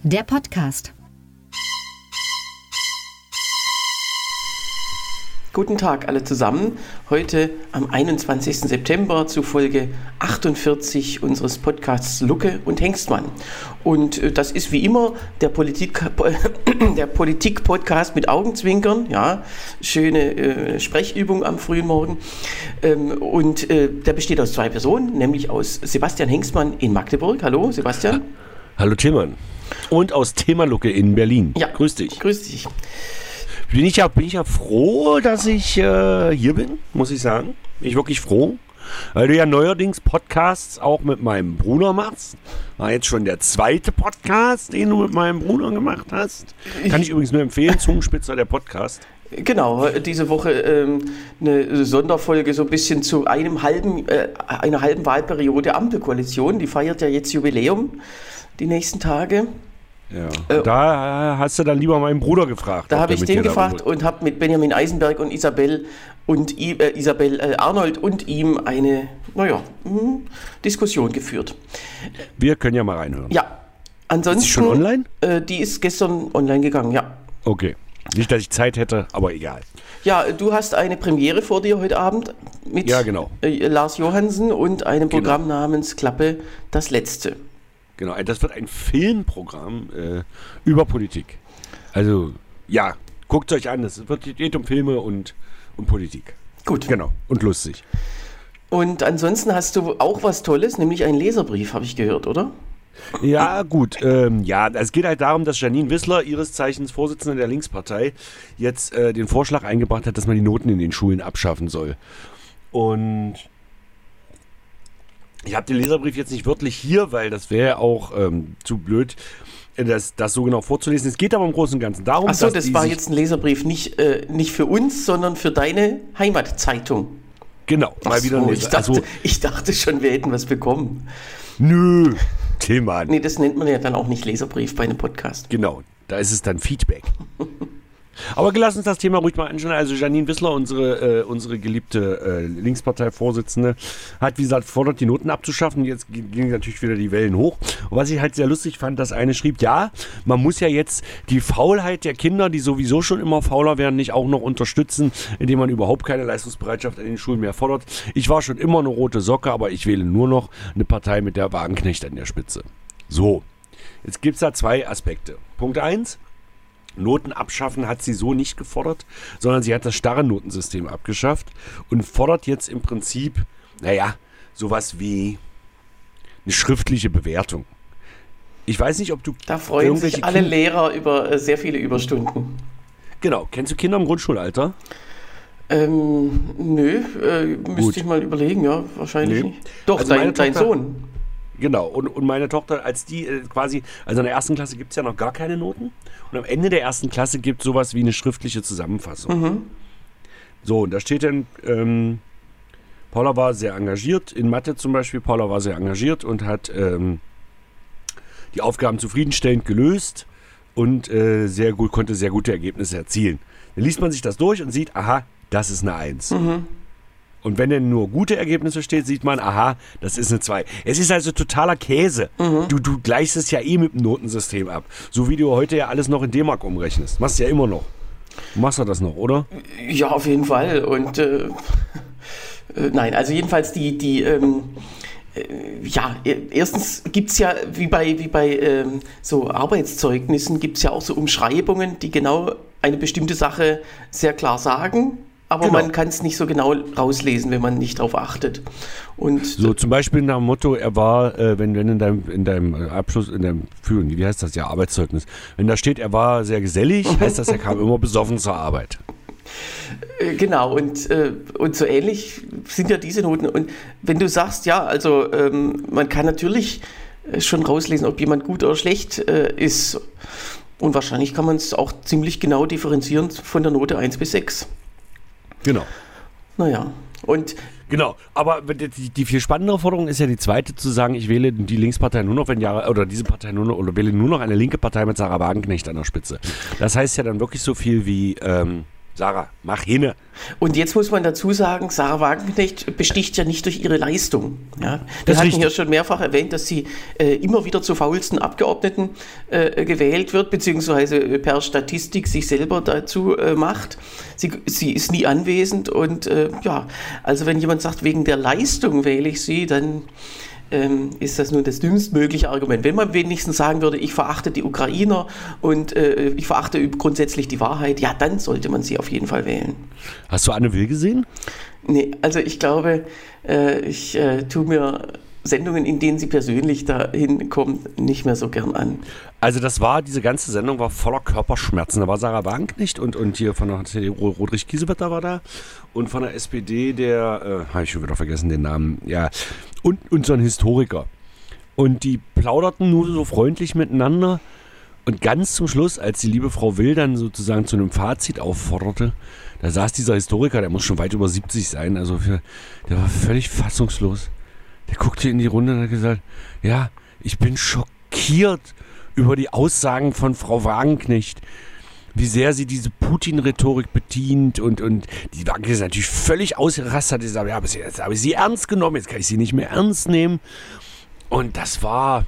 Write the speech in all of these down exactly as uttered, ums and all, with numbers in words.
Der Podcast. Guten Tag alle zusammen. Heute am einundzwanzigsten September zu Folge achtundvierzig unseres Podcasts Lucke und Hengstmann. Und äh, das ist wie immer der Politik, der Politik-Podcast mit Augenzwinkern. Ja, schöne äh, Sprechübung am frühen Morgen. Ähm, und äh, der besteht aus zwei Personen, nämlich aus Sebastian Hengstmann in Magdeburg. Hallo Sebastian. Hallo Tillmann. Und aus Themalucke in Berlin. Ja, grüß dich. Grüß dich. Bin ich ja, bin ich ja froh, dass ich äh, hier bin, muss ich sagen. Bin ich wirklich froh, weil du ja neuerdings Podcasts auch mit meinem Bruder machst. War jetzt schon der zweite Podcast, den du mit meinem Bruder gemacht hast. Kann ich übrigens nur empfehlen, Zungenspitzer der Podcast. Genau, diese Woche ähm, eine Sonderfolge so ein bisschen zu einem halben, äh, einer halben Wahlperiode Ampelkoalition. Die feiert ja jetzt Jubiläum die nächsten Tage. Ja. Äh, da hast du dann lieber meinen Bruder gefragt. Da habe ich den gefragt und habe mit Benjamin Eisenberg und Isabel und äh, Isabel äh, Arnold und ihm eine, naja, mh, Diskussion geführt. Wir können ja mal reinhören. Ja, ansonsten. Ist die schon online? Äh, die ist gestern online gegangen, ja. Okay. Nicht, dass ich Zeit hätte, aber egal. Ja, du hast eine Premiere vor dir heute Abend mit ja, genau. äh, Lars Johansen und einem genau. Programm namens Klappe das Letzte. Genau, das wird ein Filmprogramm äh, über Politik. Also, ja, guckt es euch an. Es wird, geht um Filme und um Politik. Gut. Genau, und lustig. Und ansonsten hast du auch was Tolles, nämlich einen Leserbrief, habe ich gehört, oder? Ja, gut. Ähm, ja, es geht halt darum, dass Janine Wissler, ihres Zeichens Vorsitzende der Linkspartei, jetzt äh, den Vorschlag eingebracht hat, dass man die Noten in den Schulen abschaffen soll. Und ich habe den Leserbrief jetzt nicht wörtlich hier, weil das wäre auch ähm, zu blöd, das, das so genau vorzulesen. Es geht aber im Großen und Ganzen darum, dass... Achso, das war jetzt ein Leserbrief nicht, äh, nicht für uns, sondern für deine Heimatzeitung. Genau, mal Ach wieder so, ein ich dachte, also, ich dachte schon, wir hätten was bekommen. Nö, Thema. Nee, das nennt man ja dann auch nicht Leserbrief bei einem Podcast. Genau, da ist es dann Feedback. Aber lass uns das Thema ruhig mal anschauen. Also Janine Wissler, unsere, äh, unsere geliebte äh, Linkspartei-Vorsitzende, hat wie gesagt fordert, die Noten abzuschaffen. Jetzt gingen natürlich wieder die Wellen hoch. Und was ich halt sehr lustig fand, dass eine schrieb, ja, man muss ja jetzt die Faulheit der Kinder, die sowieso schon immer fauler werden, nicht auch noch unterstützen, indem man überhaupt keine Leistungsbereitschaft an den Schulen mehr fordert. Ich war schon immer eine rote Socke, aber ich wähle nur noch eine Partei mit der Wagenknecht an der Spitze. So, jetzt gibt es da zwei Aspekte. Punkt eins. Noten abschaffen hat sie so nicht gefordert, sondern sie hat das starre Notensystem abgeschafft und fordert jetzt im Prinzip, naja, sowas wie eine schriftliche Bewertung. Ich weiß nicht, ob du... Da freuen sich alle kind- Lehrer über äh, sehr viele Überstunden. Genau. Kennst du Kinder im Grundschulalter? Ähm, nö, äh, müsste ich mal überlegen, ja, wahrscheinlich nee. nicht. Doch, also dein, dein Sohn. Genau, und, und meine Tochter, als die äh, quasi, also in der ersten Klasse gibt es ja noch gar keine Noten und am Ende der ersten Klasse gibt es sowas wie eine schriftliche Zusammenfassung. Mhm. So, und da steht dann, ähm, Paula war sehr engagiert, in Mathe zum Beispiel, Paula war sehr engagiert und hat ähm, die Aufgaben zufriedenstellend gelöst und äh, sehr gut, konnte sehr gute Ergebnisse erzielen. Dann liest man sich das durch und sieht, aha, das ist eine Eins. Mhm. Und wenn denn nur gute Ergebnisse steht, sieht man, aha, das ist eine zwei. Es ist also totaler Käse. Mhm. Du, du gleichst es ja eh mit dem Notensystem ab. So wie du heute ja alles noch in D-Mark umrechnest. Machst du ja immer noch. Machst du das noch, oder? Ja, auf jeden Fall. Und äh, äh, nein, also jedenfalls die, die ähm, äh, ja, erstens gibt es ja, wie bei, wie bei ähm, so Arbeitszeugnissen, gibt es ja auch so Umschreibungen, die genau eine bestimmte Sache sehr klar sagen. Aber genau. Man kann es nicht so genau rauslesen, wenn man nicht darauf achtet. Und so zum Beispiel nach dem Motto, er war, äh, wenn, wenn in deinem, in deinem Abschluss, in deinem Führung, wie heißt das ja, Arbeitszeugnis, wenn da steht, er war sehr gesellig, heißt das, er kam immer besoffen zur Arbeit. Genau, und, äh, und so ähnlich sind ja diese Noten. Und wenn du sagst, ja, also ähm, man kann natürlich schon rauslesen, ob jemand gut oder schlecht äh, ist. Und wahrscheinlich kann man es auch ziemlich genau differenzieren von der Note eins bis sechs. Genau. Naja, und... Genau, aber die, die viel spannendere Forderung ist ja die zweite, zu sagen, ich wähle die Linkspartei nur noch, wenn Jahre, oder diese Partei nur noch, oder wähle nur noch eine linke Partei mit Sarah Wagenknecht an der Spitze. Das heißt ja dann wirklich so viel wie, ähm, Sarah, mach hinne. Und jetzt muss man dazu sagen, Sarah Wagenknecht besticht ja nicht durch ihre Leistung. Ja? Wir hatten hier schon mehrfach erwähnt, dass sie äh, immer wieder zur faulsten Abgeordneten äh, gewählt wird, beziehungsweise per Statistik sich selber dazu äh, macht. Sie, sie ist nie anwesend und äh, ja, also wenn jemand sagt, wegen der Leistung wähle ich sie, dann Ähm, ist das nun das dümmstmögliche Argument. Wenn man wenigstens sagen würde, ich verachte die Ukrainer und äh, ich verachte grundsätzlich die Wahrheit, ja, dann sollte man sie auf jeden Fall wählen. Hast du Anne Will gesehen? Nee, also ich glaube, äh, ich äh, tue mir Sendungen, in denen sie persönlich dahin kommt, nicht mehr so gern an. Also das war, diese ganze Sendung war voller Körperschmerzen. Da war Sarah Wagenknecht und, und hier von der C D U Roderich Kiesewetter war da und von der S P D der, äh, habe ich schon wieder vergessen den Namen, ja, und, und so ein Historiker. Und die plauderten nur so freundlich miteinander und ganz zum Schluss, als die liebe Frau Will dann sozusagen zu einem Fazit aufforderte, da saß dieser Historiker, der muss schon weit über siebzig sein, also für, der war völlig fassungslos. Der guckte in die Runde und hat gesagt, ja, ich bin schockiert über die Aussagen von Frau Wagenknecht, wie sehr sie diese Putin-Rhetorik bedient und, und die Wagenknecht ist natürlich völlig ausgerastet, hat gesagt, ja, aber jetzt habe ich sie ernst genommen, jetzt kann ich sie nicht mehr ernst nehmen. Und das war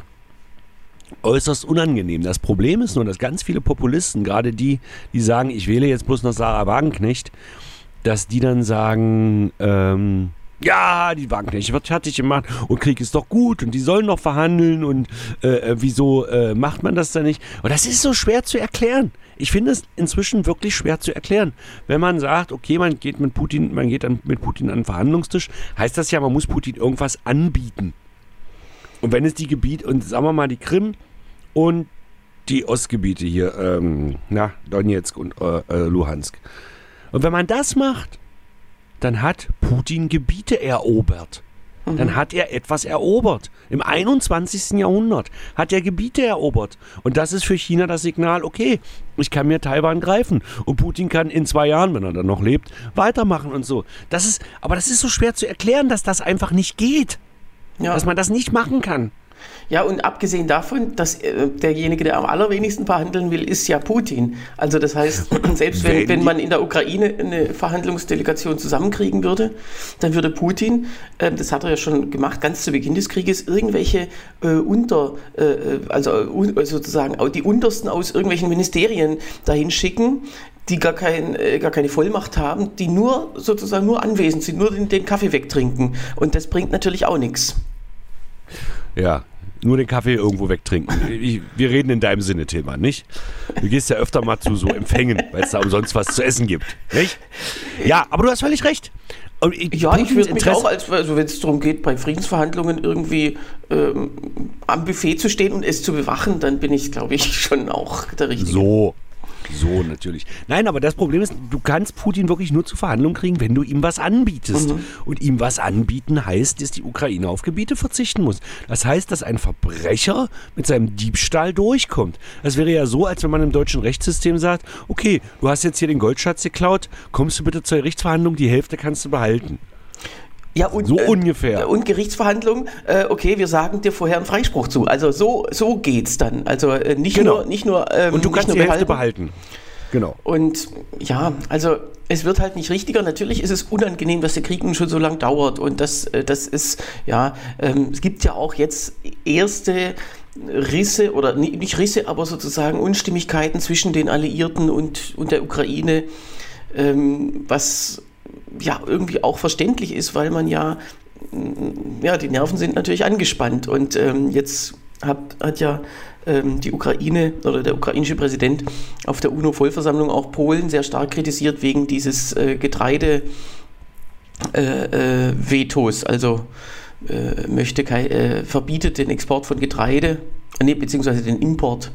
äußerst unangenehm. Das Problem ist nur, dass ganz viele Populisten, gerade die, die sagen, ich wähle jetzt bloß noch Sarah Wagenknecht, dass die dann sagen, ähm, ja, die Wagenknecht wird fertig gemacht und Krieg ist doch gut und die sollen noch verhandeln und äh, wieso äh, macht man das dann nicht? Und das ist so schwer zu erklären. Ich finde es inzwischen wirklich schwer zu erklären. Wenn man sagt, okay, man geht mit Putin, man geht dann mit Putin an den Verhandlungstisch, heißt das ja, man muss Putin irgendwas anbieten. Und wenn es die Gebiete, und sagen wir mal die Krim und die Ostgebiete hier, ähm, na, Donetsk und äh, äh, Luhansk. Und wenn man das macht, dann hat Putin Gebiete erobert. Mhm. Dann hat er etwas erobert. Im einundzwanzigsten Jahrhundert hat er Gebiete erobert. Und das ist für China das Signal, okay, ich kann mir Taiwan greifen. Und Putin kann in zwei Jahren, wenn er dann noch lebt, weitermachen und so. Das ist, aber das ist so schwer zu erklären, dass das einfach nicht geht. Ja. Dass man das nicht machen kann. Ja, und abgesehen davon, dass äh, derjenige, der am allerwenigsten verhandeln will, ist ja Putin. Also das heißt, selbst wenn, wenn man in der Ukraine eine Verhandlungsdelegation zusammenkriegen würde, dann würde Putin, äh, das hat er ja schon gemacht, ganz zu Beginn des Krieges, irgendwelche äh, unter, äh, also un, sozusagen die Untersten aus irgendwelchen Ministerien dahin schicken, die gar, kein, äh, gar keine Vollmacht haben, die nur sozusagen nur anwesend sind, nur den, den Kaffee wegtrinken. Und das bringt natürlich auch nichts. Ja, nur den Kaffee irgendwo wegtrinken. Ich, wir reden in deinem Sinne, Tillmann, nicht? Du gehst ja öfter mal zu so Empfängen, weil es da umsonst was zu essen gibt, nicht? Ja, aber du hast völlig recht. Und ich, ja, ich würde mich auch, als, also wenn es darum geht, bei Friedensverhandlungen irgendwie ähm, am Buffet zu stehen und es zu bewachen, dann bin ich, glaube ich, schon auch der Richtige. So. So, natürlich. Nein, aber das Problem ist, du kannst Putin wirklich nur zur Verhandlung kriegen, wenn du ihm was anbietest. Mhm. Und ihm was anbieten heißt, dass die Ukraine auf Gebiete verzichten muss. Das heißt, dass ein Verbrecher mit seinem Diebstahl durchkommt. Das wäre ja so, als wenn man im deutschen Rechtssystem sagt, okay, du hast jetzt hier den Goldschatz geklaut, kommst du bitte zur Gerichtsverhandlung, die Hälfte kannst du behalten. Ja, und, so äh, ungefähr. Und Gerichtsverhandlung, äh, okay, wir sagen dir vorher einen Freispruch zu. Also so, so geht's dann. Also äh, nicht genau. nur, nicht nur ähm, und du kannst nur die Hälfte behalten. Genau. Und ja, also es wird halt nicht richtiger. Natürlich ist es unangenehm, dass der Krieg nun schon so lange dauert. Und das, das ist, ja, ähm, es gibt ja auch jetzt erste Risse oder nicht Risse, aber sozusagen Unstimmigkeiten zwischen den Alliierten und, und der Ukraine, ähm, was ja irgendwie auch verständlich ist, weil man ja, ja, die Nerven sind natürlich angespannt und ähm, jetzt hat, hat ja ähm, die Ukraine oder der ukrainische Präsident auf der UNO-Vollversammlung auch Polen sehr stark kritisiert wegen dieses äh, Getreide-Vetos, äh, äh, also äh, möchte kein, äh, verbietet den Export von Getreide, äh, nee, beziehungsweise den Import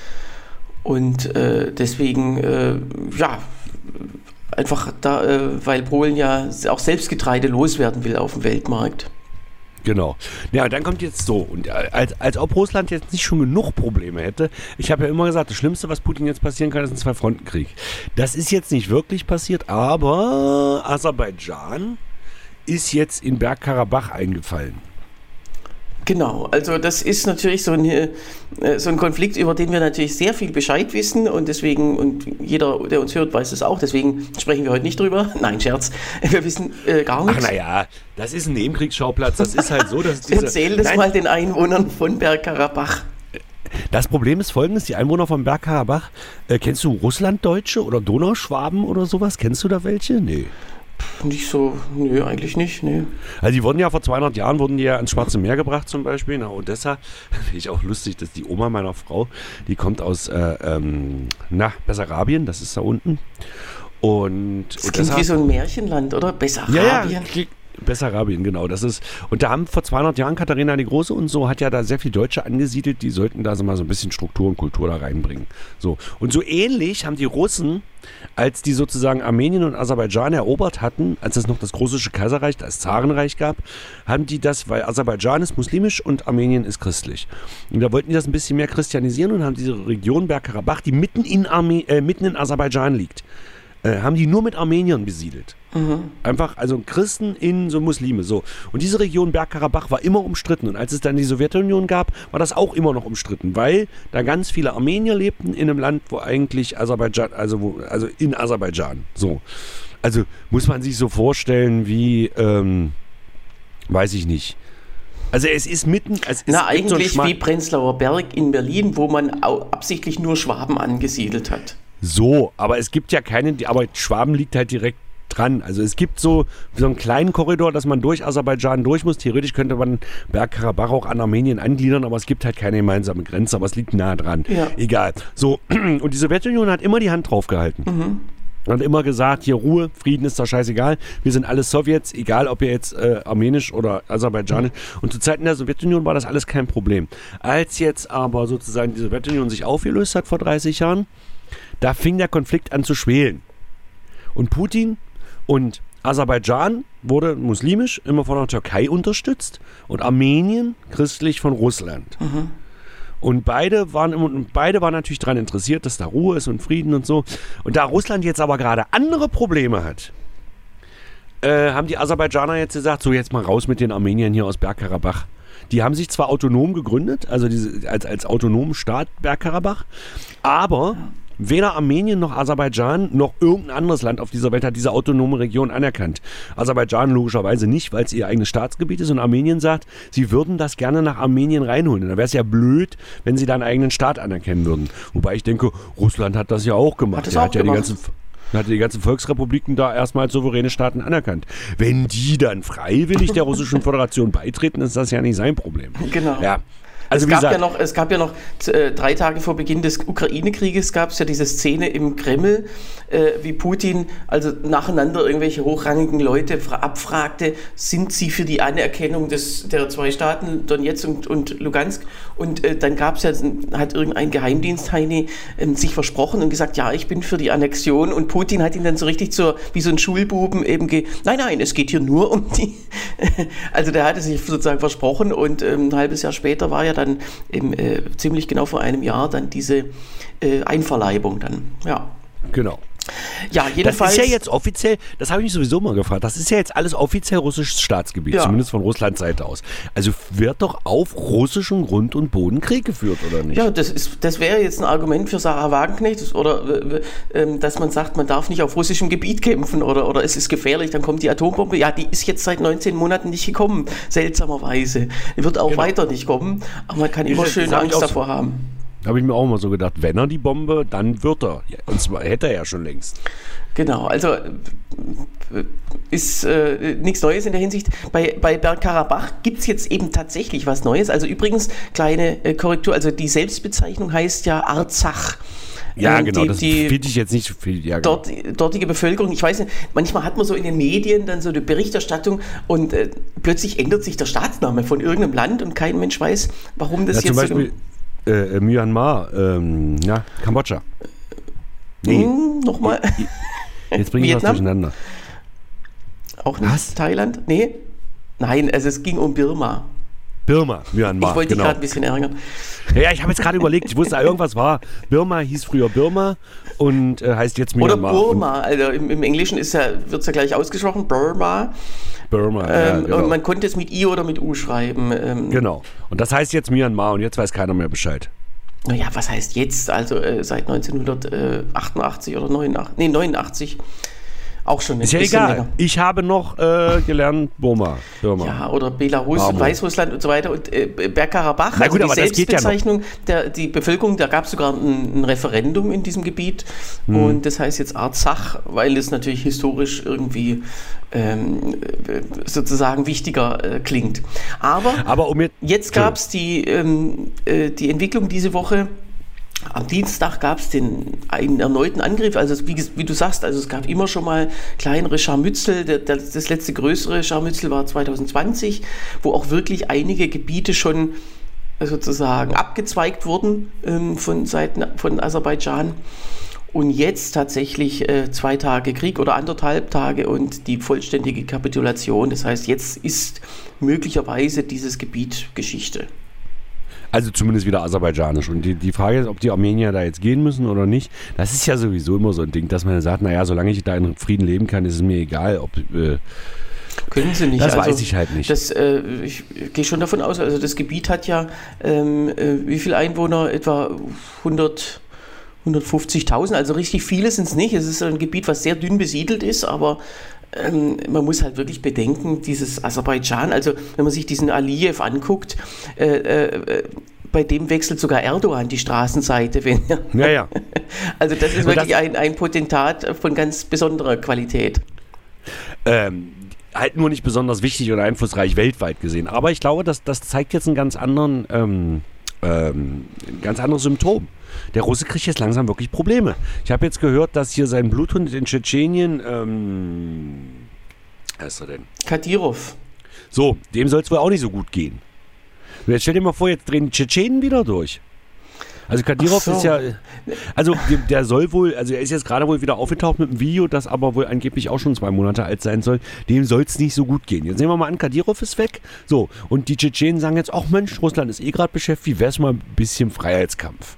und äh, deswegen, äh, ja, einfach da, äh, weil Polen ja auch selbst Getreide loswerden will auf dem Weltmarkt. Genau. Ja, dann kommt jetzt so, und als, als ob Russland jetzt nicht schon genug Probleme hätte, ich habe ja immer gesagt, das Schlimmste, was Putin jetzt passieren kann, ist ein Zwei-Fronten-Krieg. Das ist jetzt nicht wirklich passiert, aber Aserbaidschan ist jetzt in Bergkarabach eingefallen. Genau, also das ist natürlich so ein, äh, so ein Konflikt, über den wir natürlich sehr viel Bescheid wissen und deswegen, und jeder, der uns hört, weiß es auch, deswegen sprechen wir heute nicht drüber. Nein, Scherz, wir wissen äh, gar nichts. Ach naja, das ist ein Nebenkriegsschauplatz, das ist halt so, dass diese... Erzähl das Nein. mal den Einwohnern von Bergkarabach. Das Problem ist folgendes, die Einwohner von Bergkarabach, äh, kennst du Russlanddeutsche oder Donauschwaben oder sowas? Kennst du da welche? Nee. Nicht so, nö, eigentlich nicht, nö. Also die wurden ja vor zweihundert Jahren, wurden die ja ans Schwarze Meer gebracht zum Beispiel, nach Odessa. Finde ich auch lustig, dass die Oma meiner Frau, die kommt aus, äh, ähm, na, Bessarabien, das ist da unten. Und Das Odessa, klingt wie so ein Märchenland, oder? Bessarabien. ja, ja, klingt- Bessarabien, genau. Das ist, und da haben vor zweihundert Jahren Katharina die Große und so hat ja da sehr viel Deutsche angesiedelt, die sollten da so mal so ein bisschen Struktur und Kultur da reinbringen. So. Und so ähnlich haben die Russen, als die sozusagen Armenien und Aserbaidschan erobert hatten, als es noch das Russische Kaiserreich, das Zarenreich gab, haben die das, weil Aserbaidschan ist muslimisch und Armenien ist christlich. Und da wollten die das ein bisschen mehr christianisieren und haben diese Region Bergkarabach, die mitten in, Arme äh, mitten in Aserbaidschan liegt, äh, haben die nur mit Armeniern besiedelt. Mhm. Einfach, also Christen in so Muslime, so. Und diese Region Bergkarabach war immer umstritten. Und als es dann die Sowjetunion gab, war das auch immer noch umstritten, weil da ganz viele Armenier lebten in einem Land, wo eigentlich Aserbaidschan, also, wo, also in Aserbaidschan, so. Also muss man sich so vorstellen wie, ähm, weiß ich nicht. Also es ist mitten, es ist Na, eigentlich so wie Prenzlauer Berg in Berlin, wo man au- absichtlich nur Schwaben angesiedelt hat. So, aber es gibt ja keine, aber Schwaben liegt halt direkt dran. Also es gibt so, so einen kleinen Korridor, dass man durch Aserbaidschan durch muss. Theoretisch könnte man Bergkarabach auch an Armenien angliedern, aber es gibt halt keine gemeinsame Grenze, aber es liegt nah dran. Ja. Egal. So, und die Sowjetunion hat immer die Hand drauf gehalten. Mhm. Und hat immer gesagt, hier Ruhe, Frieden ist doch scheißegal. Wir sind alle Sowjets, egal ob ihr jetzt äh, armenisch oder aserbaidschanisch. Und zu Zeiten der Sowjetunion war das alles kein Problem. Als jetzt aber sozusagen die Sowjetunion sich aufgelöst hat vor dreißig Jahren, da fing der Konflikt an zu schwelen. Und Putin und Aserbaidschan wurde muslimisch immer von der Türkei unterstützt und Armenien christlich von Russland. Mhm. Und beide waren, immer, beide waren natürlich daran interessiert, dass da Ruhe ist und Frieden und so. Und da Russland jetzt aber gerade andere Probleme hat, äh, haben die Aserbaidschaner jetzt gesagt, so jetzt mal raus mit den Armeniern hier aus Bergkarabach. Die haben sich zwar autonom gegründet, also diese, als, als autonomen Staat Bergkarabach, aber weder Armenien noch Aserbaidschan noch irgendein anderes Land auf dieser Welt hat diese autonome Region anerkannt. Aserbaidschan logischerweise nicht, weil es ihr eigenes Staatsgebiet ist und Armenien sagt, sie würden das gerne nach Armenien reinholen. Da wäre es ja blöd, wenn sie da einen eigenen Staat anerkennen würden. Wobei ich denke, Russland hat das ja auch gemacht. Hat das er auch hat ja gemacht. die ganzen hat die ganzen Volksrepubliken da erstmal als souveräne Staaten anerkannt. Wenn die dann freiwillig der Russischen Föderation beitreten, ist das ja nicht sein Problem. Genau. Ja. Also es, wie gab gesagt, ja noch, es gab ja noch äh, drei Tage vor Beginn des Ukraine-Krieges gab es ja diese Szene im Kreml, äh, wie Putin also nacheinander irgendwelche hochrangigen Leute abfragte, sind sie für die Anerkennung des, der zwei Staaten, Donetsk und, und Lugansk? Und äh, dann gab es ja, hat irgendein Geheimdienstheini äh, sich versprochen und gesagt, ja, ich bin für die Annexion. Und Putin hat ihn dann so richtig so, wie so ein Schulbuben eben, ge nein, nein, es geht hier nur um die, also der hatte sich sozusagen versprochen und äh, ein halbes Jahr später war ja dann dann im, äh, ziemlich genau vor einem Jahr dann diese äh, Einverleibung dann, ja. Genau. Ja, jedenfalls. Das ist ja jetzt offiziell, das habe ich mich sowieso mal gefragt, das ist ja jetzt alles offiziell russisches Staatsgebiet, ja. Zumindest von Russlands Seite aus. Also wird doch auf russischem Grund und Boden Krieg geführt, oder nicht? Ja, das, ist, das wäre jetzt ein Argument für Sarah Wagenknecht, oder äh, dass man sagt, man darf nicht auf russischem Gebiet kämpfen oder, oder es ist gefährlich, dann kommt die Atombombe. Ja, die ist jetzt seit neunzehn Monaten nicht gekommen, seltsamerweise. Die wird auch genau. weiter nicht kommen, aber man kann immer schön Angst davor so. haben. Habe ich mir auch mal so gedacht, wenn er die Bombe, dann wird er. Ja, und zwar hätte er ja schon längst. Genau, also ist äh, nichts Neues in der Hinsicht. Bei, bei Bergkarabach gibt es jetzt eben tatsächlich was Neues. Also übrigens, kleine äh, Korrektur, also die Selbstbezeichnung heißt ja Arzach. Ja, ähm, genau, die, das finde ich jetzt nicht so viel. Ja, dort, dortige Bevölkerung, ich weiß nicht, manchmal hat man so in den Medien dann so eine Berichterstattung und äh, plötzlich ändert sich der Staatsname von irgendeinem Land und kein Mensch weiß, warum das ja, jetzt zum Beispiel so... Äh, Myanmar, ähm, ja, Kambodscha. Nee. Hm, Nochmal. Jetzt bringe ich was durcheinander. Auch nicht was? Thailand? Nee? Nein, also es ging um Birma. Birma, Myanmar. Ich wollte dich genau. gerade ein bisschen ärgern. Ja, ich habe jetzt gerade überlegt, ich wusste, irgendwas war. Birma hieß früher Birma und äh, heißt jetzt Myanmar. Oder Burma, also im, im Englischen ist ja, wird es ja gleich ausgesprochen, Burma. Burma, ähm, ja, genau. Und man konnte es mit I oder mit U schreiben. Ähm, Genau. Und das heißt jetzt Myanmar und jetzt weiß keiner mehr Bescheid. Naja, was heißt jetzt? Also äh, seit neunzehnhundertachtundachtzig oder neunundachtzig, nee, neunundachtzig. Auch schon ein Ist ja bisschen egal. länger. Ich habe noch äh, gelernt Burma. Burma. Ja, oder Belarus, Bravo. Weißrussland und so weiter. Und äh, Bergkarabach, Na also gut, die aber das geht ja noch. Selbstbezeichnung, der, die Bevölkerung, da gab es sogar ein, ein Referendum in diesem Gebiet. Hm. Und das heißt jetzt Artsach, weil es natürlich historisch irgendwie ähm, sozusagen wichtiger äh, klingt. Aber, aber um jetzt, jetzt gab es die, ähm, äh, die Entwicklung diese Woche. Am Dienstag gab es den einen erneuten Angriff, also wie, wie du sagst, also es gab immer schon mal kleinere Scharmützel, der, der, das letzte größere Scharmützel war zwanzig zwanzig, wo auch wirklich einige Gebiete schon sozusagen abgezweigt wurden ähm, von Seiten von Aserbaidschan. Und jetzt tatsächlich äh, zwei Tage Krieg oder anderthalb Tage und die vollständige Kapitulation. Das heißt, jetzt ist möglicherweise dieses Gebiet Geschichte. Also zumindest wieder aserbaidschanisch. Und die, die Frage ist, ob die Armenier da jetzt gehen müssen oder nicht. Das ist ja sowieso immer so ein Ding, dass man sagt, naja, solange ich da in Frieden leben kann, ist es mir egal, ob... Äh, Können sie nicht. Das also, weiß ich halt nicht. Das, äh, ich gehe schon davon aus, also das Gebiet hat ja, ähm, äh, wie viele Einwohner? Etwa hundert, hundertfünfzigtausend, also richtig viele sind es nicht. Es ist ein Gebiet, was sehr dünn besiedelt ist, aber ähm, man muss halt wirklich bedenken, dieses Aserbaidschan, also wenn man sich diesen Aliyev anguckt, äh, äh, bei dem wechselt sogar Erdogan die Straßenseite. Wenn er ja, ja. Also das ist Und wirklich das, ein, ein Potentat von ganz besonderer Qualität. Ähm, halt nur nicht besonders wichtig oder einflussreich weltweit gesehen. Aber ich glaube, das, das zeigt jetzt einen ganz anderen, ähm, ähm, ein ganz anderes Symptom. Der Russe kriegt jetzt langsam wirklich Probleme. Ich habe jetzt gehört, dass hier sein Bluthund in Tschetschenien, ähm, wer ist er denn? Kadyrov. So, dem soll es wohl auch nicht so gut gehen. Und jetzt stell dir mal vor, jetzt drehen die Tschetschenen wieder durch. Also Kadyrov so. ist ja, also der, der soll wohl, also er ist jetzt gerade wohl wieder aufgetaucht mit einem Video, das aber wohl angeblich auch schon zwei Monate alt sein soll. Dem soll es nicht so gut gehen. Jetzt nehmen wir mal an, Kadyrov ist weg. So, und die Tschetschenen sagen jetzt, ach Mensch, Russland ist eh gerade beschäftigt, wie wär's mal ein bisschen Freiheitskampf?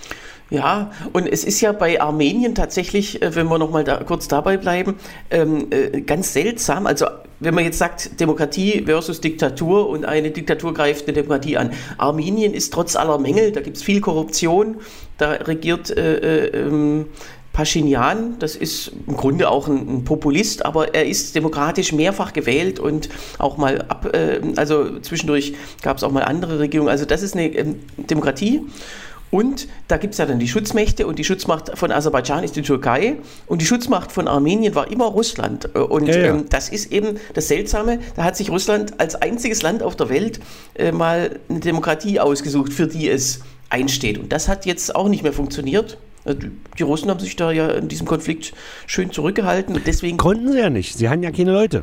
Ja, und es ist ja bei Armenien tatsächlich, wenn wir nochmal da, kurz dabei bleiben, ähm, äh, ganz seltsam. Also wenn man jetzt sagt, Demokratie versus Diktatur und eine Diktatur greift eine Demokratie an. Armenien ist trotz aller Mängel, da gibt es viel Korruption, da regiert äh, äh, Pashinyan, das ist im Grunde auch ein, ein Populist, aber er ist demokratisch mehrfach gewählt und auch mal ab, äh, also zwischendurch gab es auch mal andere Regierungen. Also das ist eine ähm, Demokratie. Und da gibt es ja dann die Schutzmächte und die Schutzmacht von Aserbaidschan ist die Türkei und die Schutzmacht von Armenien war immer Russland. Und ja, ja. Ähm, das ist eben das Seltsame, da hat sich Russland als einziges Land auf der Welt äh, mal eine Demokratie ausgesucht, für die es einsteht. Und das hat jetzt auch nicht mehr funktioniert. Also die Russen haben sich da ja in diesem Konflikt schön zurückgehalten. Und deswegen konnten sie ja nicht, sie hatten ja keine Leute.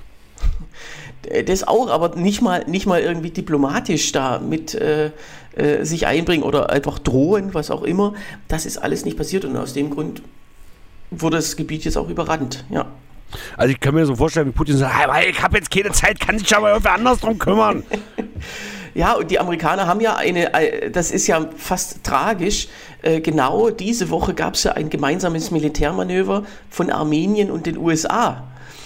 Das auch, aber nicht mal, nicht mal irgendwie diplomatisch da mit äh, äh, sich einbringen oder einfach drohen, was auch immer. Das ist alles nicht passiert und aus dem Grund wurde das Gebiet jetzt auch überrannt. Ja. Also ich kann mir so vorstellen, wie Putin sagt, hey, ich habe jetzt keine Zeit, kann sich aber irgendwie anders drum kümmern. Ja, und die Amerikaner haben ja eine, das ist ja fast tragisch, genau diese Woche gab es ja ein gemeinsames Militärmanöver von Armenien und den U S A.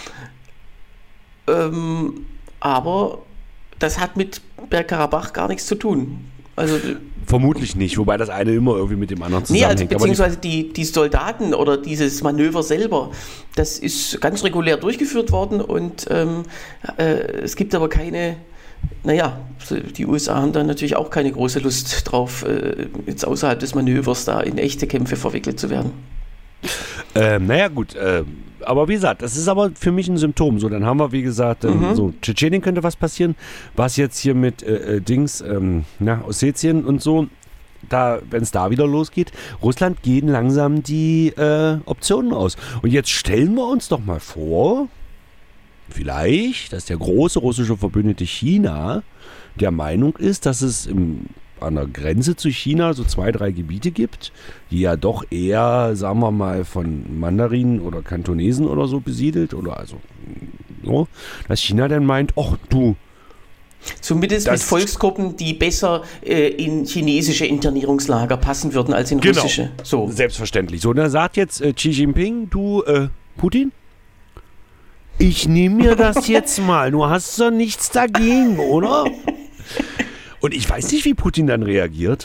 Ähm, aber das hat mit Bergkarabach gar nichts zu tun. Also, vermutlich nicht, wobei das eine immer irgendwie mit dem anderen zusammenhängt. Nee, also, beziehungsweise die, die Soldaten oder dieses Manöver selber, das ist ganz regulär durchgeführt worden und ähm, äh, es gibt aber keine, naja, die U S A haben da natürlich auch keine große Lust drauf, äh, jetzt außerhalb des Manövers da in echte Kämpfe verwickelt zu werden. Ähm, naja gut, äh, aber wie gesagt, das ist aber für mich ein Symptom. So, dann haben wir, wie gesagt, ähm, Mhm. so Tschetschenien könnte was passieren, was jetzt hier mit äh, äh, Dings, ähm, na, Ossetien und so, da, wenn es da wieder losgeht, Russland gehen langsam die äh, Optionen aus. Und jetzt stellen wir uns doch mal vor, vielleicht, dass der große russische Verbündete China der Meinung ist, dass es im an der Grenze zu China so zwei, drei Gebiete gibt, die ja doch eher, sagen wir mal, von Mandarinen oder Kantonesen oder so besiedelt oder also so, dass China dann meint, ach du, Zumindest das mit Volksgruppen, die besser äh, in chinesische Internierungslager passen würden als in genau. russische. So. Selbstverständlich. So, da sagt jetzt äh, Xi Jinping, du, äh, Putin, ich nehme mir das jetzt mal. Du hast doch nichts dagegen, oder? Und ich weiß nicht, wie Putin dann reagiert.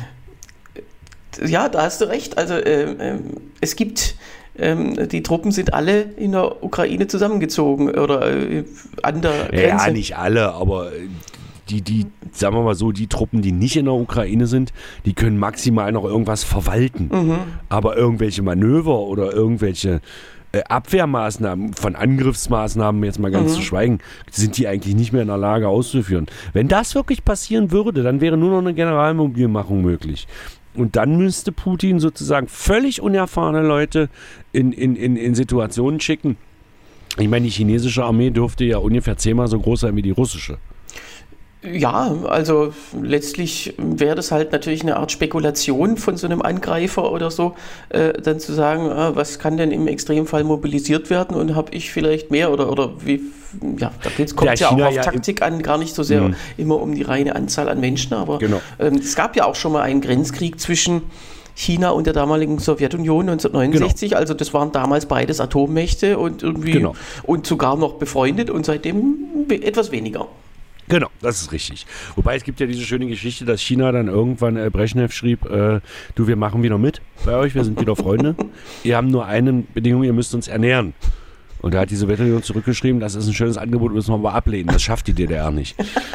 Ja, da hast du recht. Also äh, äh, es gibt... Die Truppen sind alle in der Ukraine zusammengezogen oder äh, an der Grenze. Ja, nicht alle, aber die, die, sagen wir mal so, die Truppen, die nicht in der Ukraine sind, die können maximal noch irgendwas verwalten. Mhm. Aber irgendwelche Manöver oder irgendwelche äh, Abwehrmaßnahmen, von Angriffsmaßnahmen jetzt mal ganz mhm. zu schweigen, sind die eigentlich nicht mehr in der Lage auszuführen. Wenn das wirklich passieren würde, dann wäre nur noch eine Generalmobilmachung möglich. Und dann müsste Putin sozusagen völlig unerfahrene Leute in, in, in, in Situationen schicken. Ich meine, die chinesische Armee dürfte ja ungefähr zehnmal so groß sein wie die russische. Ja, also letztlich wäre das halt natürlich eine Art Spekulation von so einem Angreifer oder so, äh, dann zu sagen, ah, was kann denn im Extremfall mobilisiert werden und habe ich vielleicht mehr oder, oder wie, ja, da kommt es ja auch auf ja Taktik an, gar nicht so sehr mh. immer um die reine Anzahl an Menschen, aber genau. ähm, es gab ja auch schon mal einen Grenzkrieg zwischen China und der damaligen Sowjetunion neunzehnhundertneunundsechzig, genau. Also das waren damals beides Atommächte und irgendwie genau. und sogar noch befreundet und seitdem etwas weniger. Genau, das ist richtig. Wobei es gibt ja diese schöne Geschichte, dass China dann irgendwann äh, Brezhnev schrieb, äh, du, wir machen wieder mit bei euch, wir sind wieder Freunde. Ihr habt nur eine Bedingung, ihr müsst uns ernähren. Und da hat die Sowjetunion zurückgeschrieben, das ist ein schönes Angebot, müssen wir aber ablehnen. Das schafft die D D R nicht.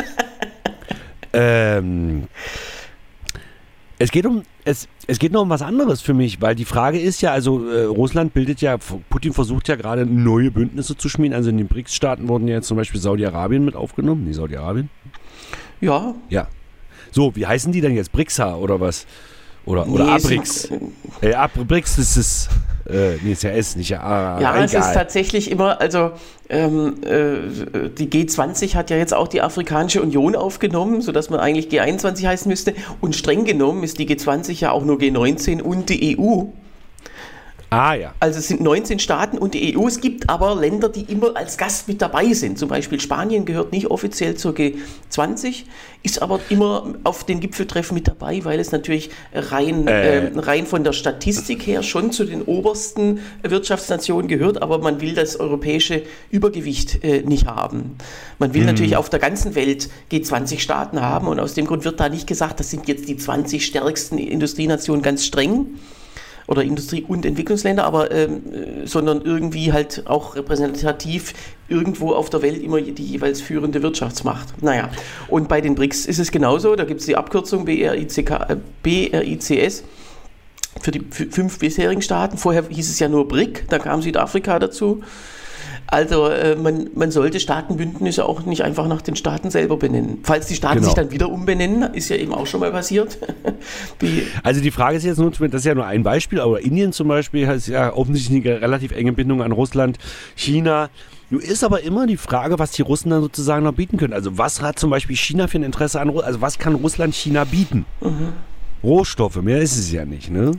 ähm... Es geht um es, es geht noch um was anderes für mich, weil die Frage ist ja, also äh, Russland bildet ja, Putin versucht ja gerade neue Bündnisse zu schmieden, also in den B R I C S-Staaten wurden ja jetzt zum Beispiel Saudi-Arabien mit aufgenommen, nee, Saudi-Arabien? Ja. Ja. So, wie heißen die denn jetzt? BRICS-A oder was? Oder, oder nee, A-BRICS? Äh, A-BRICS ist es, äh, nee, ist ja S, nicht ja A. Ja, egal. Es ist tatsächlich immer, also ähm, äh, die G zwanzig hat ja jetzt auch die Afrikanische Union aufgenommen, sodass man eigentlich G einundzwanzig heißen müsste. Und streng genommen ist die G zwanzig ja auch nur G neunzehn und die E U. Ah ja. Also es sind neunzehn Staaten und die E U. Es gibt aber Länder, die immer als Gast mit dabei sind. Zum Beispiel Spanien gehört nicht offiziell zur G zwanzig, ist aber immer auf den Gipfeltreffen mit dabei, weil es natürlich rein, äh. äh, rein von der Statistik her schon zu den obersten Wirtschaftsnationen gehört, aber man will das europäische Übergewicht äh, nicht haben. Man will mhm. natürlich auf der ganzen Welt G zwanzig Staaten haben und aus dem Grund wird da nicht gesagt, das sind jetzt die zwanzig stärksten Industrienationen ganz streng. Oder Industrie- und Entwicklungsländer, aber ähm, sondern irgendwie halt auch repräsentativ irgendwo auf der Welt immer die jeweils führende Wirtschaftsmacht. Naja, und bei den B R I C S ist es genauso, da gibt es die Abkürzung B R I C K, äh, B R I C S für die f- fünf bisherigen Staaten. Vorher hieß es ja nur B R I C, da kam Südafrika dazu. Also äh, man, man sollte Staatenbündnisse auch nicht einfach nach den Staaten selber benennen. Falls die Staaten genau. sich dann wieder umbenennen, ist ja eben auch schon mal passiert. die also die Frage ist jetzt nur, das ist ja nur ein Beispiel, aber Indien zum Beispiel hat ja offensichtlich eine relativ enge Bindung an Russland, China. Nun ist aber immer die Frage, was die Russen dann sozusagen noch bieten können. Also was hat zum Beispiel China für ein Interesse an Russland? Also was kann Russland China bieten? Mhm. Rohstoffe, mehr ist es ja nicht, ne?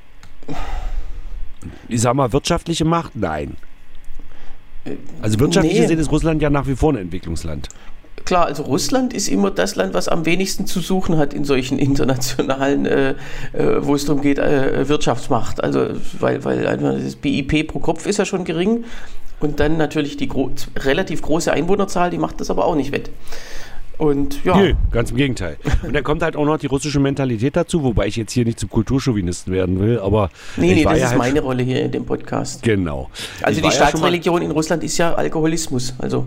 Ich sag mal, wirtschaftliche Macht? Nein. Also wirtschaftlich nee. gesehen ist Russland ja nach wie vor ein Entwicklungsland. Klar, also Russland ist immer das Land, was am wenigsten zu suchen hat in solchen internationalen, äh, äh, wo es darum geht, äh, Wirtschaftsmacht. Also weil, weil das B I P pro Kopf ist ja schon gering und dann natürlich die gro- relativ große Einwohnerzahl, die macht das aber auch nicht wett. Und ja. Nö, ganz im Gegenteil. Und dann kommt halt auch noch die russische Mentalität dazu, wobei ich jetzt hier nicht zum Kulturchauvinisten werden will, aber... Nee, nee, das ja ist halt meine Rolle hier in dem Podcast. Genau. Also ich die Staatsreligion ja in Russland ist ja Alkoholismus, also...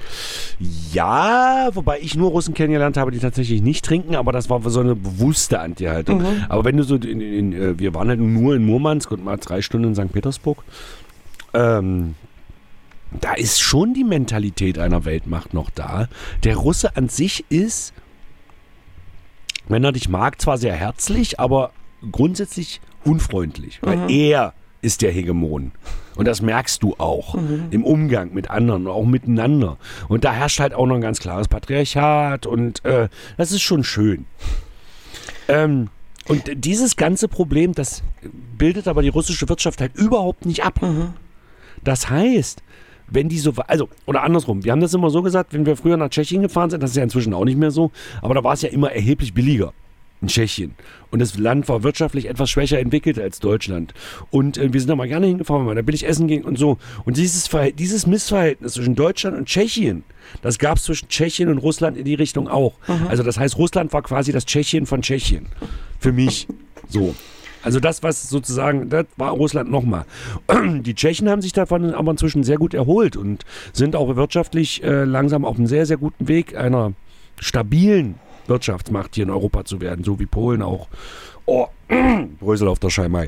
Ja, wobei ich nur Russen kennengelernt habe, die tatsächlich nicht trinken, aber das war so eine bewusste Anti-Haltung. Mhm. Aber wenn du so, in, in, in, wir waren halt nur in Murmansk und mal drei Stunden in Sankt Petersburg, ähm, da ist schon die Mentalität einer Weltmacht noch da. Der Russe an sich ist, wenn er dich mag, zwar sehr herzlich, aber grundsätzlich unfreundlich, weil mhm. er ist der Hegemon. Und das merkst du auch mhm. im Umgang mit anderen und auch miteinander. Und da herrscht halt auch noch ein ganz klares Patriarchat und äh, das ist schon schön. Ähm, und dieses ganze Problem, das bildet aber die russische Wirtschaft halt überhaupt nicht ab. Mhm. Das heißt, wenn die so, also, oder andersrum, wir haben das immer so gesagt, wenn wir früher nach Tschechien gefahren sind, das ist ja inzwischen auch nicht mehr so, aber da war es ja immer erheblich billiger in Tschechien. Und das Land war wirtschaftlich etwas schwächer entwickelt als Deutschland. Und äh, wir sind da mal gerne hingefahren, weil da billig essen ging und so. Und dieses, dieses Missverhältnis zwischen Deutschland und Tschechien, das gab es zwischen Tschechien und Russland in die Richtung auch. Mhm. Also das heißt, Russland war quasi das Tschechien von Tschechien. Für mich. So. Also das, was sozusagen, das war Russland nochmal. Die Tschechen haben sich davon aber inzwischen sehr gut erholt und sind auch wirtschaftlich äh, langsam auf einem sehr, sehr guten Weg einer stabilen Wirtschaftsmacht hier in Europa zu werden, so wie Polen auch. Oh, Brösel auf der Scheimei.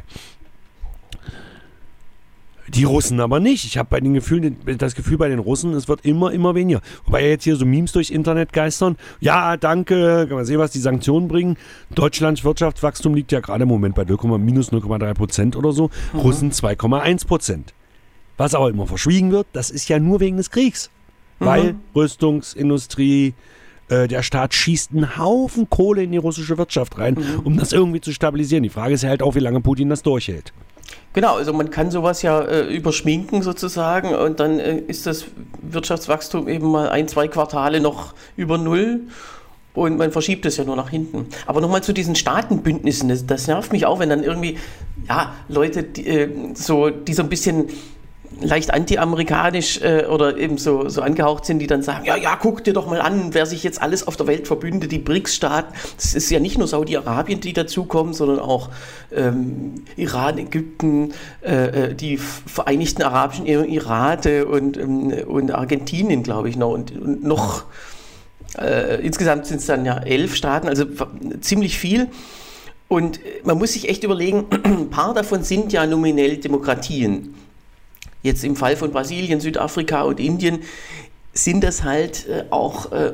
Die Russen aber nicht. Ich habe bei den Gefühlen, das Gefühl bei den Russen, es wird immer, immer weniger. Wobei jetzt hier so Memes durchs Internet geistern. Ja, danke, kann man sehen, was die Sanktionen bringen. Deutschlands Wirtschaftswachstum liegt ja gerade im Moment bei minus null Komma drei Prozent oder so. Mhm. Russen zwei Komma eins Prozent. Was aber immer verschwiegen wird, das ist ja nur wegen des Kriegs. Mhm. Weil Rüstungsindustrie, äh, der Staat schießt einen Haufen Kohle in die russische Wirtschaft rein, mhm. um das irgendwie zu stabilisieren. Die Frage ist ja halt auch, wie lange Putin das durchhält. Genau, also man kann sowas ja äh, überschminken sozusagen und dann äh, ist das Wirtschaftswachstum eben mal ein, zwei Quartale noch über Null und man verschiebt es ja nur nach hinten. Aber nochmal zu diesen Staatenbündnissen, das, das nervt mich auch, wenn dann irgendwie, ja, Leute, die, äh, so, die so ein bisschen leicht anti-amerikanisch äh, oder eben so, so angehaucht sind, die dann sagen, ja, ja, guck dir doch mal an, wer sich jetzt alles auf der Welt verbündet, die B R I C S-Staaten. Das ist ja nicht nur Saudi-Arabien, die dazukommen, sondern auch ähm, Iran, Ägypten, äh, die Vereinigten Arabischen Emirate und, ähm, und Argentinien, glaube ich, noch. Und, und noch äh, insgesamt sind es dann ja elf Staaten, also ziemlich viel. Und man muss sich echt überlegen, ein paar davon sind ja nominell Demokratien. Jetzt im Fall von Brasilien, Südafrika und Indien sind das halt äh, auch, äh,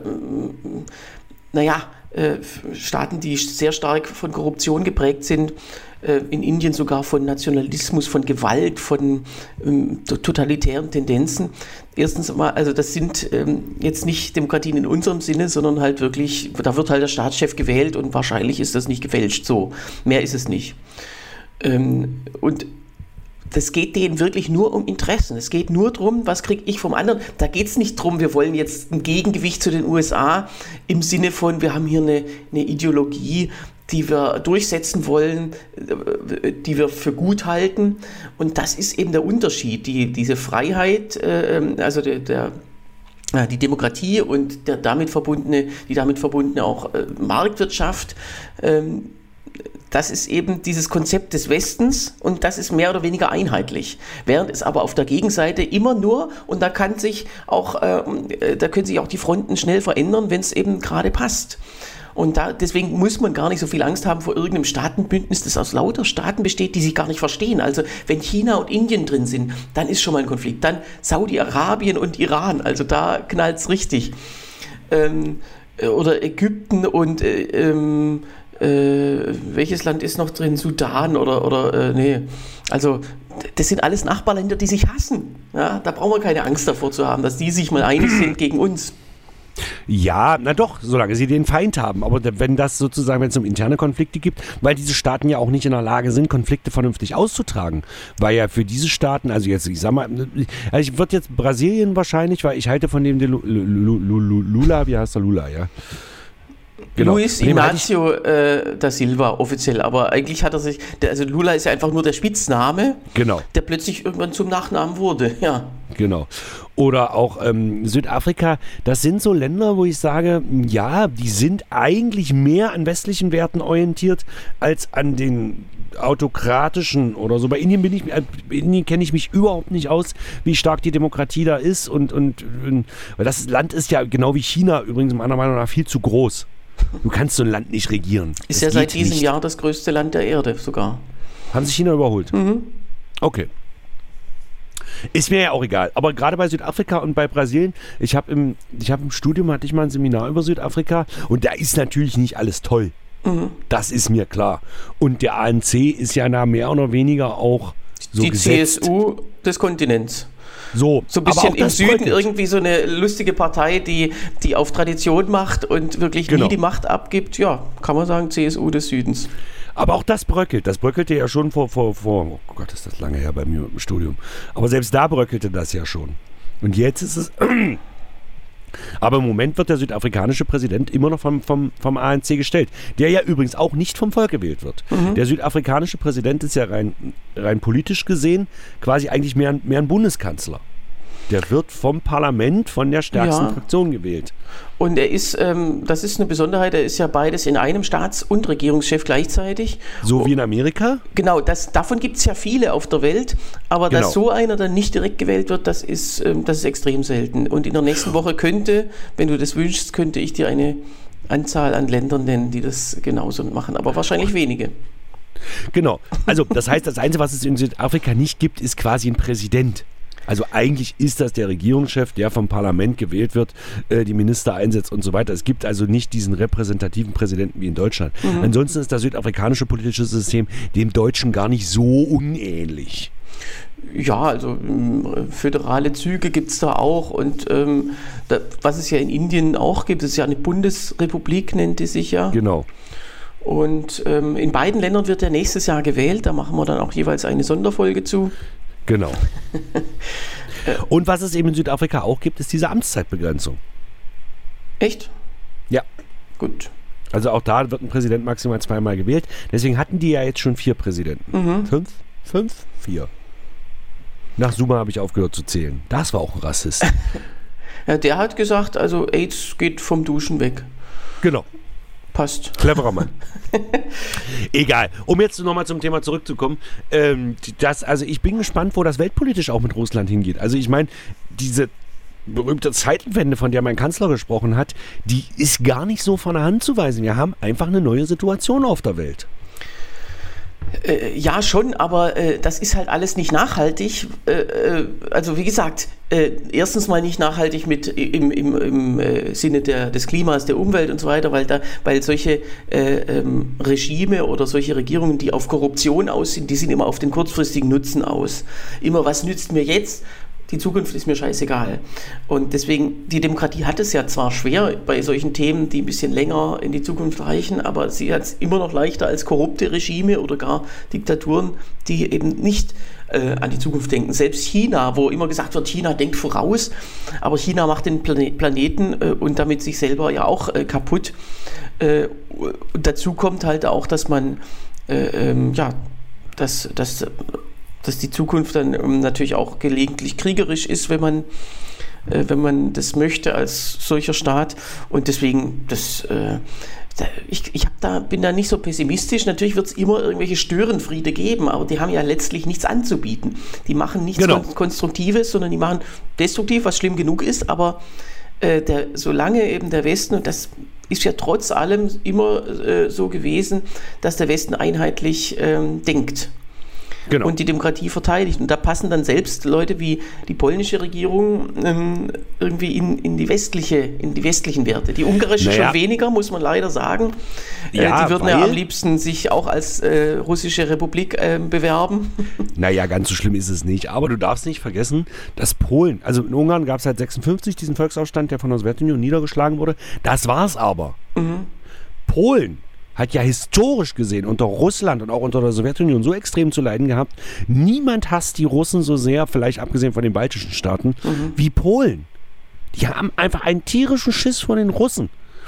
naja, äh, Staaten, die sehr stark von Korruption geprägt sind. Äh, in Indien sogar von Nationalismus, von Gewalt, von ähm, totalitären Tendenzen. Erstens mal, also das sind ähm, jetzt nicht Demokratien in unserem Sinne, sondern halt wirklich, da wird halt der Staatschef gewählt und wahrscheinlich ist das nicht gefälscht. So, mehr ist es nicht. Ähm, und das geht denen wirklich nur um Interessen. Es geht nur darum, was kriege ich vom anderen. Da geht es nicht darum, wir wollen jetzt ein Gegengewicht zu den U S A im Sinne von, wir haben hier eine, eine Ideologie, die wir durchsetzen wollen, die wir für gut halten. Und das ist eben der Unterschied. Die, diese Freiheit, äh, also der, der die Demokratie und der damit verbundene, die damit verbundene auch äh, Marktwirtschaft, ähm, das ist eben dieses Konzept des Westens und das ist mehr oder weniger einheitlich. Während es aber auf der Gegenseite immer nur, und da kann sich auch, äh, da können sich auch die Fronten schnell verändern, wenn es eben gerade passt. Und da, deswegen muss man gar nicht so viel Angst haben vor irgendeinem Staatenbündnis, das aus lauter Staaten besteht, die sich gar nicht verstehen. Also wenn China und Indien drin sind, dann ist schon mal ein Konflikt. Dann Saudi-Arabien und Iran, also da knallt es richtig. Ähm, oder Ägypten und äh, ähm, Äh, welches Land ist noch drin? Sudan oder, oder äh, nee. Also das sind alles Nachbarländer, die sich hassen. Ja, da brauchen wir keine Angst davor zu haben, dass die sich mal einig sind gegen uns. Ja, na doch, solange sie den Feind haben. Aber wenn das sozusagen, wenn es um interne Konflikte gibt, weil diese Staaten ja auch nicht in der Lage sind, Konflikte vernünftig auszutragen. Weil ja für diese Staaten, also jetzt, ich sag mal, also ich würde jetzt Brasilien wahrscheinlich, weil ich halte von dem Lula, wie heißt der Lula, ja? Genau. Luis Inácio äh, da Silva offiziell, aber eigentlich hat er sich, der, also Lula ist ja einfach nur der Spitzname, genau, der plötzlich irgendwann zum Nachnamen wurde, ja. Genau. Oder auch ähm, Südafrika, das sind so Länder, wo ich sage, ja, die sind eigentlich mehr an westlichen Werten orientiert als an den autokratischen oder so. Bei Indien bin ich, äh, Indien kenne ich mich überhaupt nicht aus, wie stark die Demokratie da ist und, und, und weil das Land ist ja genau wie China übrigens meiner Meinung nach viel zu groß. Du kannst so ein Land nicht regieren. Ist das ja seit diesem nicht. Jahr das größte Land der Erde sogar. Haben sich China überholt? Mhm. Okay. Ist mir ja auch egal. Aber gerade bei Südafrika und bei Brasilien, ich habe im, ich hab im Studium, hatte ich mal ein Seminar über Südafrika und da ist natürlich nicht alles toll. Mhm. Das ist mir klar. Und der A N C ist ja da mehr oder weniger auch so die gesetzt. C S U des Kontinents. So, so ein bisschen im Süden irgendwie so eine lustige Partei, die, die auf Tradition macht und wirklich genau. nie die Macht abgibt. Ja, kann man sagen, C S U des Südens. Aber auch das bröckelt. Das bröckelte ja schon vor, vor, vor, oh Gott, ist das lange her bei mir im Studium. Aber selbst da bröckelte das ja schon. Und jetzt ist es... Aber im Moment wird der südafrikanische Präsident immer noch vom, vom, vom A N C gestellt, der ja übrigens auch nicht vom Volk gewählt wird. Mhm. Der südafrikanische Präsident ist ja rein, rein politisch gesehen quasi eigentlich mehr, mehr ein Bundeskanzler. Der wird vom Parlament, von der stärksten ja. Fraktion gewählt. Und er ist, ähm, das ist eine Besonderheit, er ist ja beides in einem Staats- und Regierungschef gleichzeitig. So wie in Amerika? Genau, das, davon gibt es ja viele auf der Welt, aber genau. dass so einer dann nicht direkt gewählt wird, das ist, ähm, das ist extrem selten. Und in der nächsten Woche könnte, wenn du das wünschst, könnte ich dir eine Anzahl an Ländern nennen, die das genauso machen, aber wahrscheinlich wenige. Genau, also das heißt, das Einzige, was es in Südafrika nicht gibt, ist quasi ein Präsident. Also eigentlich ist das der Regierungschef, der vom Parlament gewählt wird, äh, die Minister einsetzt und so weiter. Es gibt also nicht diesen repräsentativen Präsidenten wie in Deutschland. Mhm. Ansonsten ist das südafrikanische politische System dem deutschen gar nicht so unähnlich. Ja, also ähm, föderale Züge gibt es da auch und ähm, da, was es ja in Indien auch gibt, ist ja eine Bundesrepublik, nennt die sich ja. Genau. Und ähm, in beiden Ländern wird ja nächstes Jahr gewählt, da machen wir dann auch jeweils eine Sonderfolge zu. Genau. Und was es eben in Südafrika auch gibt, ist diese Amtszeitbegrenzung. Echt? Ja. Gut. Also auch da wird ein Präsident maximal zweimal gewählt. Deswegen hatten die ja jetzt schon vier Präsidenten. Mhm. Fünf? Fünf? Vier. Nach Zuma habe ich aufgehört zu zählen. Das war auch ein Rassist. Ja, der hat gesagt, also AIDS geht vom Duschen weg. Genau. Passt. Cleverer Mann. Egal. Um jetzt nochmal zum Thema zurückzukommen. Ähm, das, also ich bin gespannt, wo das weltpolitisch auch mit Russland hingeht. Also ich meine, diese berühmte Zeitenwende, von der mein Kanzler gesprochen hat, die ist gar nicht so von der Hand zu weisen. Wir haben einfach eine neue Situation auf der Welt. Äh, ja, schon, aber äh, das ist halt alles nicht nachhaltig. Äh, äh, also wie gesagt, äh, erstens mal nicht nachhaltig mit im, im, im äh, Sinne der, des Klimas, der Umwelt und so weiter, weil, da, weil solche äh, ähm, Regime oder solche Regierungen, die auf Korruption aus sind, die sind immer auf den kurzfristigen Nutzen aus. Immer, was nützt mir jetzt? Die Zukunft ist mir scheißegal. Und deswegen, die Demokratie hat es ja zwar schwer bei solchen Themen, die ein bisschen länger in die Zukunft reichen, aber sie hat es immer noch leichter als korrupte Regime oder gar Diktaturen, die eben nicht äh, an die Zukunft denken. Selbst China, wo immer gesagt wird, China denkt voraus, aber China macht den Plane- Planeten äh, und damit sich selber ja auch äh, kaputt. Äh, und dazu kommt halt auch, dass man äh, ähm, ja, dass, dass dass die Zukunft dann ähm, natürlich auch gelegentlich kriegerisch ist, wenn man, äh, wenn man das möchte als solcher Staat. Und deswegen, das, äh, da, ich, ich hab da, bin da nicht so pessimistisch. Natürlich wird es immer irgendwelche Störenfriede geben, aber die haben ja letztlich nichts anzubieten. Die machen nichts genau. Kon- Konstruktives, sondern die machen destruktiv, was schlimm genug ist, aber äh, der, solange eben der Westen, und das ist ja trotz allem immer äh, so gewesen, dass der Westen einheitlich ähm, denkt. Genau. Und die Demokratie verteidigt. Und da passen dann selbst Leute wie die polnische Regierung ähm, irgendwie in, in, die westliche, in die westlichen Werte. Die ungarische naja. schon weniger, muss man leider sagen. Ja, äh, die würden ja am liebsten sich auch als äh, russische Republik äh, bewerben. Naja, ganz so schlimm ist es nicht. Aber du darfst nicht vergessen, dass Polen, also in Ungarn gab es halt sechsundfünfzig diesen Volksaufstand, der von der Sowjetunion niedergeschlagen wurde. Das war's aber. Mhm. Polen hat ja historisch gesehen unter Russland und auch unter der Sowjetunion so extrem zu leiden gehabt. Niemand hasst die Russen so sehr, vielleicht abgesehen von den baltischen Staaten, mhm. wie Polen. Die haben einfach einen tierischen Schiss vor den Russen.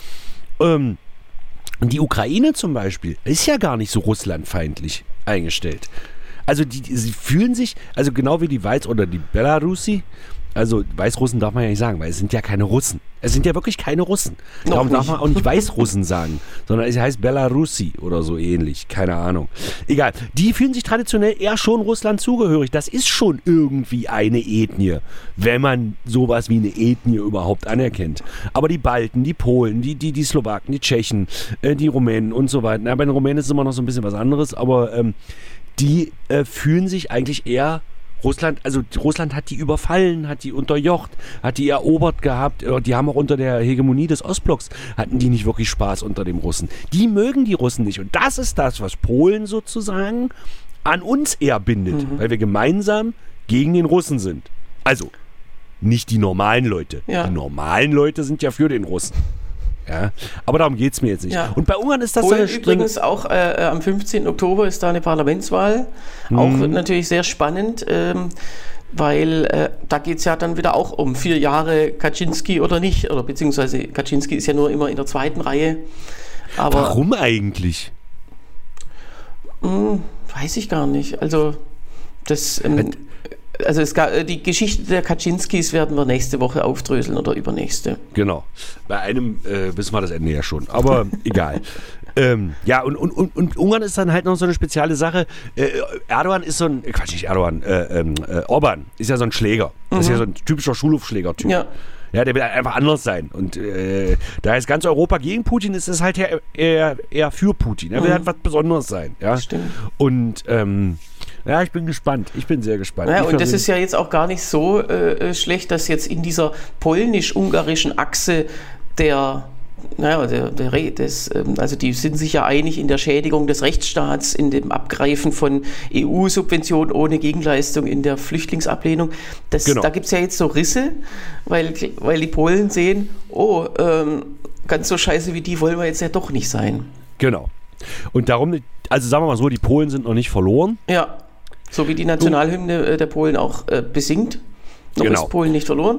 Ähm, die Ukraine zum Beispiel ist ja gar nicht so russlandfeindlich eingestellt. Also die, die, sie fühlen sich, also genau wie die Weiß- oder die Belarusi, also Weißrussen darf man ja nicht sagen, weil es sind ja keine Russen. Es sind ja wirklich keine Russen. Noch Darum nicht. Darf man auch nicht Weißrussen sagen, sondern es heißt Belarusi oder so ähnlich. Keine Ahnung. Egal. Die fühlen sich traditionell eher schon Russland zugehörig. Das ist schon irgendwie eine Ethnie, wenn man sowas wie eine Ethnie überhaupt anerkennt. Aber die Balten, die Polen, die, die, die Slowaken, die Tschechen, äh, die Rumänen und so weiter. Na, bei den Rumänen ist es immer noch so ein bisschen was anderes, aber ähm, die äh, fühlen sich eigentlich eher Russland, also Russland hat die überfallen, hat die unterjocht, hat die erobert gehabt. Die haben auch unter der Hegemonie des Ostblocks, hatten die nicht wirklich Spaß unter dem Russen. Die mögen die Russen nicht. Und das ist das, was Polen sozusagen an uns eher bindet, mhm. weil wir gemeinsam gegen den Russen sind. Also, nicht die normalen Leute. Ja. Die normalen Leute sind ja für den Russen. Ja, aber darum geht es mir jetzt nicht. Ja. Und bei Ungarn ist das Polen übrigens auch äh, am fünfzehnten Oktober ist da eine Parlamentswahl. Mhm. Auch natürlich sehr spannend. Ähm, weil äh, da geht es ja dann wieder auch um vier Jahre Kaczynski oder nicht, oder beziehungsweise Kaczynski ist ja nur immer in der zweiten Reihe. Aber, warum eigentlich? Mh, weiß ich gar nicht. Also das... Ähm, Also es gab, die Geschichte der Kaczynskis werden wir nächste Woche aufdröseln oder übernächste. Genau. Bei einem äh, wissen wir das Ende ja schon, aber egal. Ähm, ja, und, und, und, und Ungarn ist dann halt noch so eine spezielle Sache. Äh, Erdogan ist so ein, Quatsch, nicht Erdogan, äh, äh, Orban ist ja so ein Schläger. Das mhm. ist ja so ein typischer Schulhofschläger-Typ. Ja. Ja, der will einfach anders sein. Und äh, da ist ganz Europa gegen Putin, ist es halt eher, eher, eher für Putin. Er will mhm. halt was Besonderes sein. Ja? Stimmt. Und ähm, ja, ich bin gespannt. Ich bin sehr gespannt. Ja, und das ist ja jetzt auch gar nicht so äh, schlecht, dass jetzt in dieser polnisch-ungarischen Achse der, naja, der, der des, ähm, also die sind sich ja einig in der Schädigung des Rechtsstaats, in dem Abgreifen von E U-Subventionen ohne Gegenleistung, in der Flüchtlingsablehnung. Das, genau. Da gibt es ja jetzt so Risse, weil, weil die Polen sehen, oh, ähm, ganz so scheiße wie die wollen wir jetzt ja doch nicht sein. Genau. Und darum, also sagen wir mal so, die Polen sind noch nicht verloren. Ja. So wie die Nationalhymne der Polen auch äh, besingt. Noch genau. Ist Polen nicht verloren.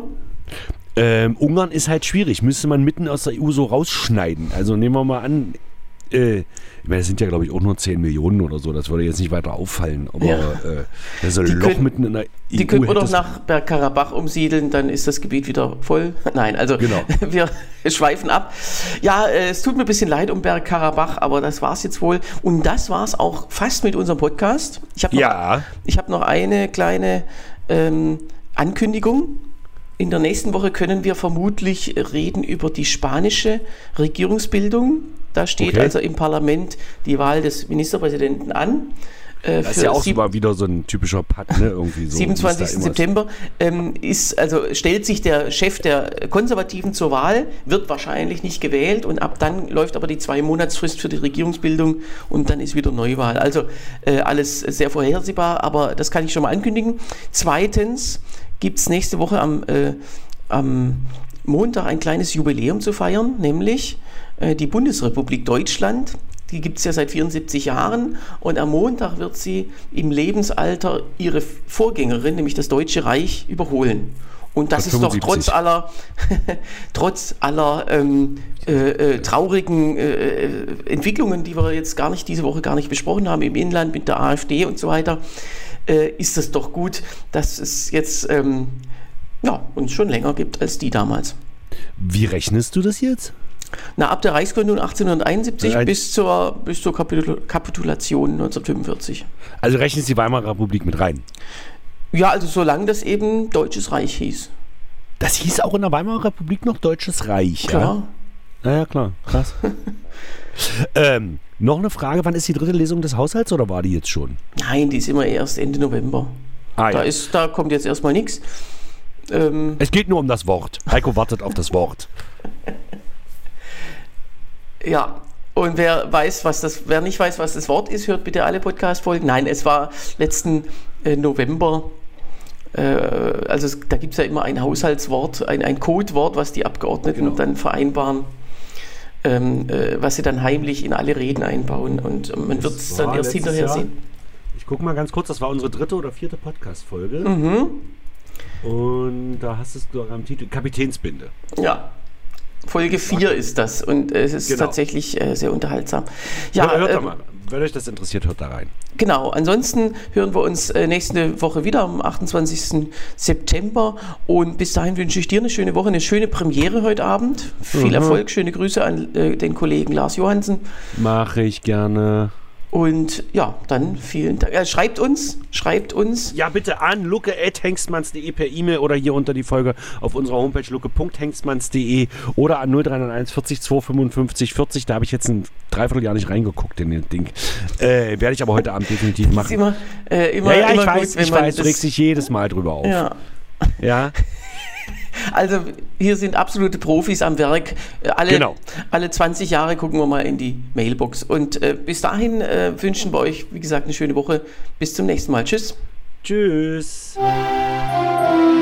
Ähm, Ungarn ist halt schwierig. Müsste man mitten aus der E U so rausschneiden. Also nehmen wir mal an, äh, ich meine, das sind ja glaube ich auch nur zehn Millionen oder so. Das würde jetzt nicht weiter auffallen. Aber ja. äh, das ist ein Loch können, mitten in der E U. Die können wir doch nach Bergkarabach umsiedeln, dann ist das Gebiet wieder voll. Nein, also genau. wir schweifen ab. Ja, äh, es tut mir ein bisschen leid um Bergkarabach, aber das war es jetzt wohl. Und das war es auch fast mit unserem Podcast. Ich habe noch, ja. ich hab noch eine kleine ähm, Ankündigung. In der nächsten Woche können wir vermutlich reden über die spanische Regierungsbildung. Da steht okay. also im Parlament die Wahl des Ministerpräsidenten an. Äh, das ist ja auch sieb- mal wieder so ein typischer Patt, ne? Irgendwie so, siebenundzwanzigsten September ähm, ist, also stellt sich der Chef der Konservativen zur Wahl, wird wahrscheinlich nicht gewählt und ab dann läuft aber die Zwei-Monatsfrist für die Regierungsbildung und dann ist wieder Neuwahl. Also äh, alles sehr vorhersehbar, aber das kann ich schon mal ankündigen. Zweitens gibt es nächste Woche am, äh, am Montag ein kleines Jubiläum zu feiern, nämlich äh, die Bundesrepublik Deutschland. Die gibt es ja seit vierundsiebzig Jahren und am Montag wird sie im Lebensalter ihre Vorgängerin, nämlich das Deutsche Reich, überholen. Und das ist doch trotz aller, trotz aller ähm, äh, äh, traurigen äh, Entwicklungen, die wir jetzt gar nicht diese Woche gar nicht besprochen haben, im Inland mit der AfD und so weiter, äh, ist es doch gut, dass es jetzt ähm, ja, uns schon länger gibt als die damals. Wie rechnest du das jetzt? Na, ab der Reichsgründung achtzehnhunderteinundsiebzig Nein. bis zur, bis zur Kapitul- Kapitulation neunzehnhundertfünfundvierzig. Also rechnest die Weimarer Republik mit rein? Ja, also solange das eben Deutsches Reich hieß. Das hieß auch in der Weimarer Republik noch Deutsches Reich, klar. Ja? Naja, klar, krass. ähm, noch eine Frage, wann ist die dritte Lesung des Haushalts oder war die jetzt schon? Nein, die ist immer erst Ende November. Ah, da, ja. ist, da kommt jetzt erstmal nichts. Ähm, es geht nur um das Wort. Heiko wartet auf das Wort. Ja, und wer weiß, was das, wer nicht weiß, was das Wort ist, hört bitte alle Podcast-Folgen. Nein, es war letzten äh, November, äh, also es, da gibt es ja immer ein Haushaltswort, ein, ein Codewort, was die Abgeordneten genau. dann vereinbaren, ähm, äh, was sie dann heimlich in alle Reden einbauen und äh, man wird es dann erst hinterher Jahr, sehen. Ich gucke mal ganz kurz, das war unsere dritte oder vierte Podcast-Folge. Mhm. Und da hast du es am Titel Kapitänsbinde. Ja. Folge vier ist das und äh, es ist genau. tatsächlich äh, sehr unterhaltsam. Ja, ja hört äh, da mal. Wenn euch das interessiert, hört da rein. Genau, ansonsten hören wir uns äh, nächste Woche wieder am achtundzwanzigsten September und bis dahin wünsche ich dir eine schöne Woche, eine schöne Premiere heute Abend. Viel mhm. Erfolg, schöne Grüße an äh, den Kollegen Lars Johansen. Mache ich gerne. Und ja, dann vielen Dank. Äh, schreibt uns, schreibt uns. Ja, bitte an lucke at hengstmanns punkt de per E-Mail oder hier unter die Folge auf unserer Homepage lucke punkt hengstmanns punkt de oder an null drei null eins vierzig zweihundertfünfundfünfzig vierzig. Da habe ich jetzt ein Dreivierteljahr nicht reingeguckt in den Ding. Äh, werde ich aber heute Abend definitiv machen. Das ist immer, äh, immer, ja, ja, immer ich gut, weiß, ich weiß, du regst dich jedes Mal drüber auf. Ja. Ja. Also hier sind absolute Profis am Werk. Alle, genau. alle zwanzig Jahre gucken wir mal in die Mailbox. Und äh, bis dahin äh, wünschen wir euch, wie gesagt, eine schöne Woche. Bis zum nächsten Mal. Tschüss. Tschüss.